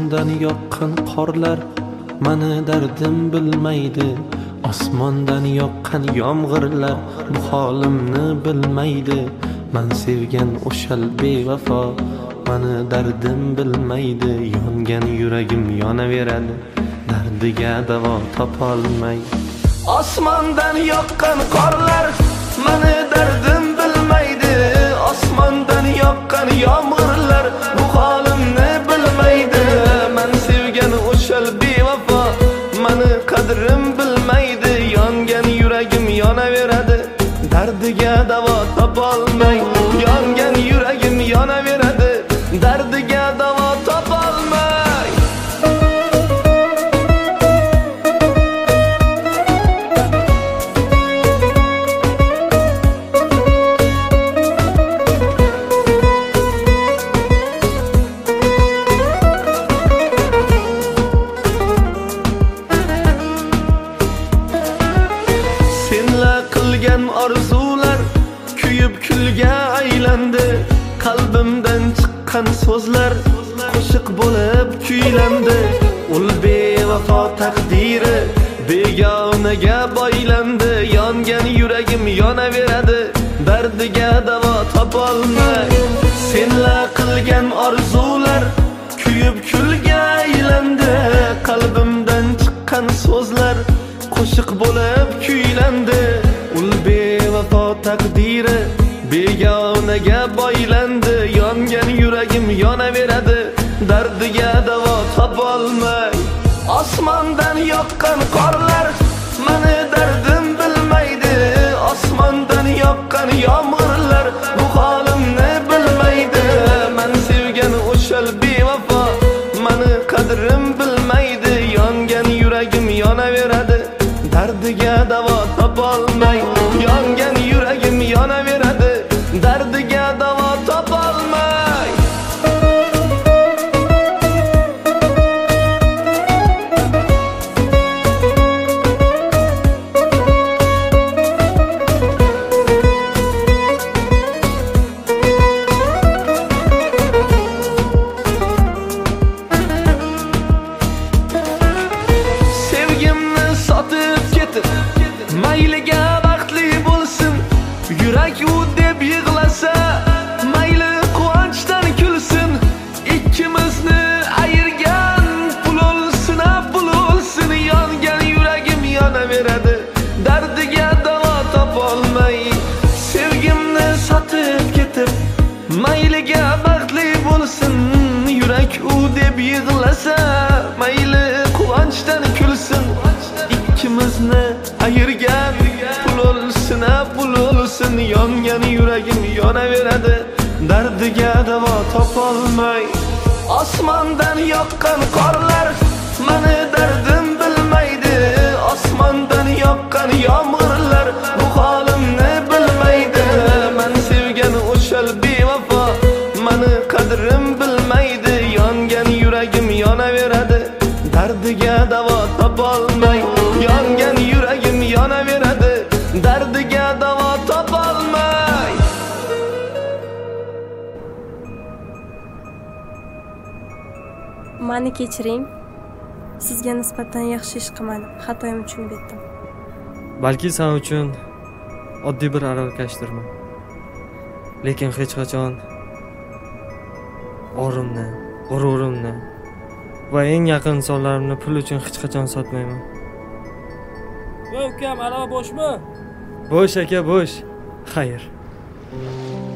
Osmondan yoqqan qorlar mani dardim bilmaydi. Osmondan yoqqan yomg'irlar bu holimni bilmaydi. Men sevgan o'shal bevafo mani dardim bilmaydi. Yongan yuragim yonaveradi, dardiga davo topolmay. Osmondan yoqqan qorlar mani dardim bilmaydi. Osmondan yoqqan yomg'irlar bu holimni bilmaydi. Men sevgan o'shal bevafo mani qadrim bilmaydi. Yongan yuragim yonaveradi, dardiga davo topolmay. Yongan yuragim yonaveradi, dardiga davo topolmay. Orzular kuyib kulga aylandi. Qalbimdan chiqqan so'zlar qo'shiq bo'lib kuylandi. Ul bevafo taqdiri begonaga boylandi. Yongan yuragim yonaveradi, dardiga davo topolmay. Senla qilgan orzular kuyib kulga aylandi. Qalbimdan chiqqan so'zlar qo'shiq bo'lib kuylandi. Ul bevafo taqdiri begonaga boylandi. Yongan yuragim yonaveradi, dardiga davo topolmay. Osmondan yoqqan qorlar mani dardim bilmaydi. Osmondan yoqqan yomg'irlar bu holimni bilmaydi. Men sevgan o'shal bevafo mani qadrim bilmaydi. Yongan yuragim yonaveradi, dardiga davo topolmay. Yongan yuragim yonaveradi, dardiga davo topolmay. Sevgimni sotib ketib mayliga baxtli bo'lsin. Yurak u deb yig'lasa mayli quvonchdan kulsin. Ikkimizni ayirgan pul olsin, pul olsin. Yongan yuragim yonaveradi, dardiga davo topolmay. Sevgimni sotib ketib mayliga baxtli bo'lsin. Yurak u deb yig'lasa mayli quvonchdan kulsin. Ikkimizni ayirgan pul olsin, pul olsin. Yongan yuragim yonaveradi, dardiga davo topolmay. Osmondan yoqqan qorlar mani dardim bilmaydi. Osmondan yoqqan yomg'irlar bu holimni bilmaydi. Men sevgan o'shal bevafo mani qadrim bilmaydi. Yongan yuragim yonaveradi, dardiga davo topolmay. Yongan yuragim yonaveradi, dardiga davo topolmay. Mani kechiring. Sizga nisbatan yaxshi ish qilmadim. Xatoyim tushunib yetdim. Balki sen uchun oddiy bir aravakashdirman. Lekin hech qachon orimni, g'ururimni va eng yaqin insonlarimni pul uchun hech qachon sotmayman. Voy ukam, arava bo'shmi? Bo'sh aka, bo'sh. Xayr.